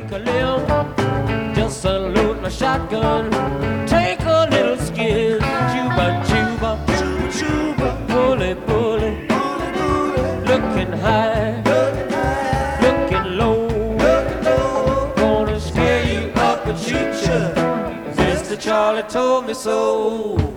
make a live. Just salute my shotgun, take a little skid. Chuba, chuba, chuba, chuba, bully, bully, looking high, looking low, gonna scare you up and shoot you. Mr. Charlie told me so.